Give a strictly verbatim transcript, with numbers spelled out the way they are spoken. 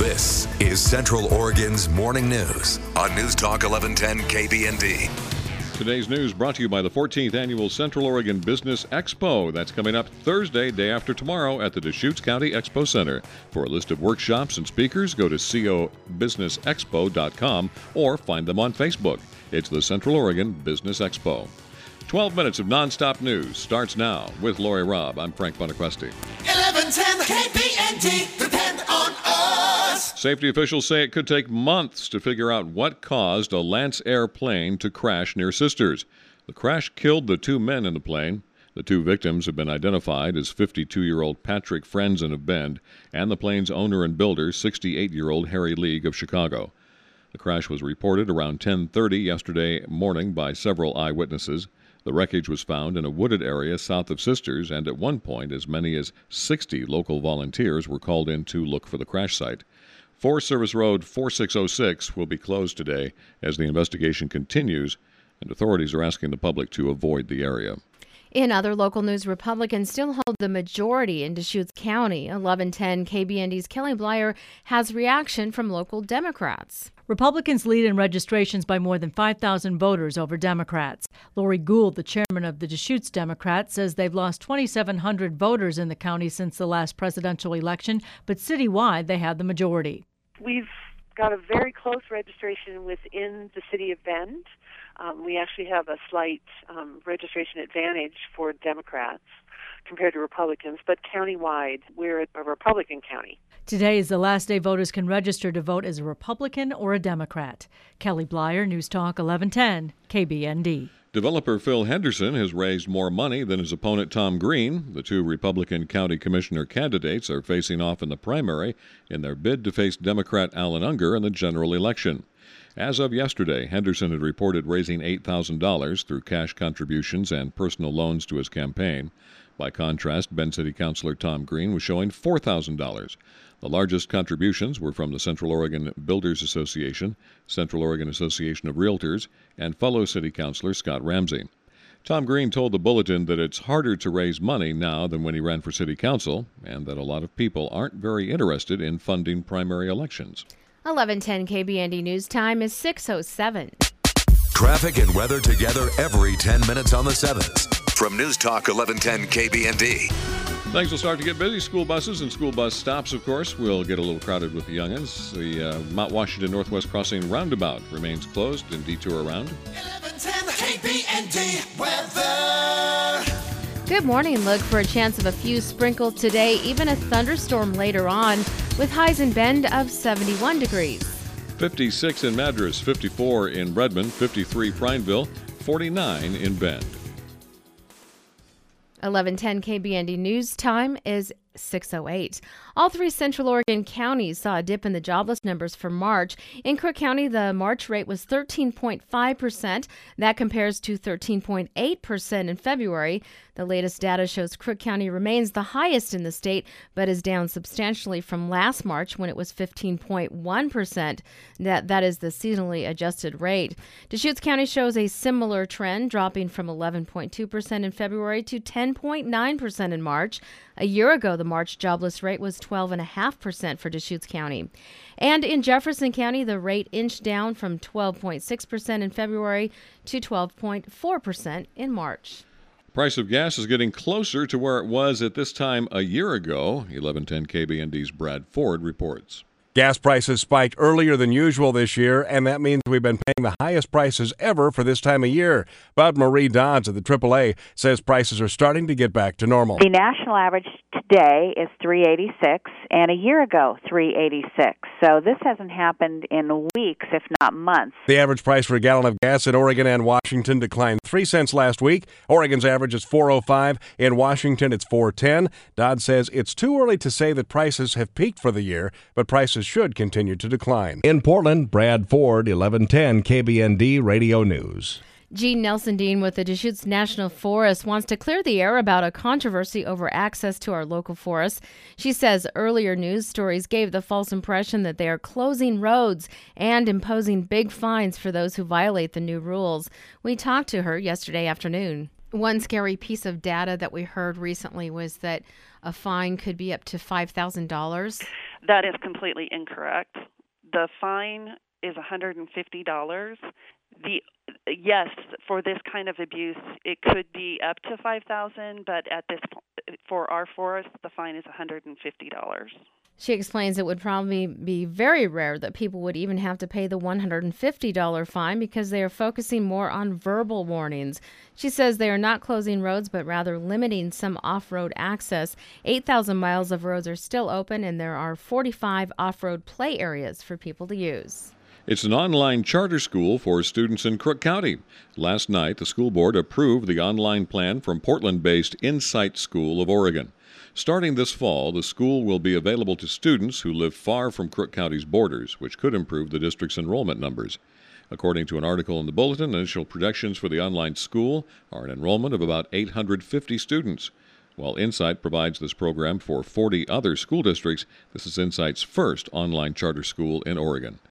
This is Central Oregon's Morning News on News Talk eleven ten K B N D. Today's news brought to you by the fourteenth Annual Central Oregon Business Expo. That's coming up Thursday, day after tomorrow, at the Deschutes County Expo Center. For a list of workshops and speakers, go to co business expo dot com or find them on Facebook. It's the Central Oregon Business Expo. twelve minutes of nonstop news starts now with Lori Robb. I'm Frank Bonaquesti. eleven ten K B N D, depend on us. Safety officials say it could take months to figure out what caused a Lance Air plane to crash near Sisters. The crash killed the two men in the plane. The two victims have been identified as fifty-two-year-old Patrick Frenzen of Bend and the plane's owner and builder, sixty-eight-year-old Harry League of Chicago. The crash was reported around ten thirty yesterday morning by several eyewitnesses. The wreckage was found in a wooded area south of Sisters, and at one point as many as sixty local volunteers were called in to look for the crash site. Forest Service Road forty-six oh six will be closed today as the investigation continues, and authorities are asking the public to avoid the area. In other local news, Republicans still hold the majority in Deschutes County. eleven ten K B N D's Kelly Blyer has reaction from local Democrats. Republicans lead in registrations by more than five thousand voters over Democrats. Lori Gould, the chairman of the Deschutes Democrats, says they've lost twenty-seven hundred voters in the county since the last presidential election, but citywide they have the majority. We've got a very close registration within the city of Bend. Um, we actually have a slight um, registration advantage for Democrats compared to Republicans, but countywide, we're a Republican county. Today is the last day voters can register to vote as a Republican or a Democrat. Kelly Blyer, News Talk eleven ten, K B N D. Developer Phil Henderson has raised more money than his opponent Tom Green. The two Republican county commissioner candidates are facing off in the primary in their bid to face Democrat Alan Unger in the general election. As of yesterday, Henderson had reported raising eight thousand dollars through cash contributions and personal loans to his campaign. By contrast, Bend City Councilor Tom Green was showing four thousand dollars. The largest contributions were from the Central Oregon Builders Association, Central Oregon Association of Realtors, and fellow city councilor Scott Ramsey. Tom Green told the Bulletin that it's harder to raise money now than when he ran for city council, and that a lot of people aren't very interested in funding primary elections. eleven ten K B N D News Time is six oh seven. Traffic and weather together every ten minutes on the sevens. From News Talk eleven ten K B N D. Things will start to get busy. School buses and school bus stops, of course, will get a little crowded with the youngins. The uh, Mount Washington Northwest Crossing roundabout remains closed and detour around. eleven ten K B N D weather. Good morning. Look for a chance of a few sprinkles today, even a thunderstorm later on, with highs in Bend of seventy-one degrees. fifty-six in Madras, fifty-four in Redmond, fifty-three Prineville, forty-nine in Bend. eleven ten K B N D News Time is six oh eight. All three Central Oregon counties saw a dip in the jobless numbers for March. In Crook County, the March rate was thirteen point five percent. That compares to thirteen point eight percent in February. The latest data shows Crook County remains the highest in the state, but is down substantially from last March when it was fifteen point one percent. That, that is the seasonally adjusted rate. Deschutes County shows a similar trend, dropping from eleven point two percent in February to ten point nine percent in March. A year ago, the March jobless rate was twelve point five percent for Deschutes County. And in Jefferson County, the rate inched down from twelve point six percent in February to twelve point four percent in March. Price of gas is getting closer to where it was at this time a year ago. eleven ten K B N D's Brad Ford reports. Gas prices spiked earlier than usual this year, and that means we've been paying the highest prices ever for this time of year. But Marie Dodds of the triple A says prices are starting to get back to normal. The national average today is three eighty-six, and a year ago, three eighty-six. So this hasn't happened in weeks, if not months. The average price for a gallon of gas in Oregon and Washington declined three cents last week. Oregon's average is four oh five. In Washington, it's four ten. Dodds says it's too early to say that prices have peaked for the year, but prices should continue to decline. In Portland, Brad Ford, eleven ten K B N D Radio News. Jean Nelson Dean with the Deschutes National Forest wants to clear the air about a controversy over access to our local forests. She says earlier news stories gave the false impression that they are closing roads and imposing big fines for those who violate the new rules. We talked to her yesterday afternoon. One scary piece of data that we heard recently was that a fine could be up to five thousand dollars. That is completely incorrect. The fine is one hundred fifty dollars. The yes, for this kind of abuse, it could be up to five thousand dollars, but at this for our forest, the fine is one hundred fifty dollars. She explains it would probably be very rare that people would even have to pay the one hundred fifty dollars fine because they are focusing more on verbal warnings. She says they are not closing roads, but rather limiting some off-road access. eight thousand miles of roads are still open, and there are forty-five off-road play areas for people to use. It's an online charter school for students in Crook County. Last night, the school board approved the online plan from Portland-based Insight School of Oregon. Starting this fall, the school will be available to students who live far from Crook County's borders, which could improve the district's enrollment numbers. According to an article in the Bulletin, initial projections for the online school are an enrollment of about eight hundred fifty students. While Insight provides this program for forty other school districts, this is Insight's first online charter school in Oregon.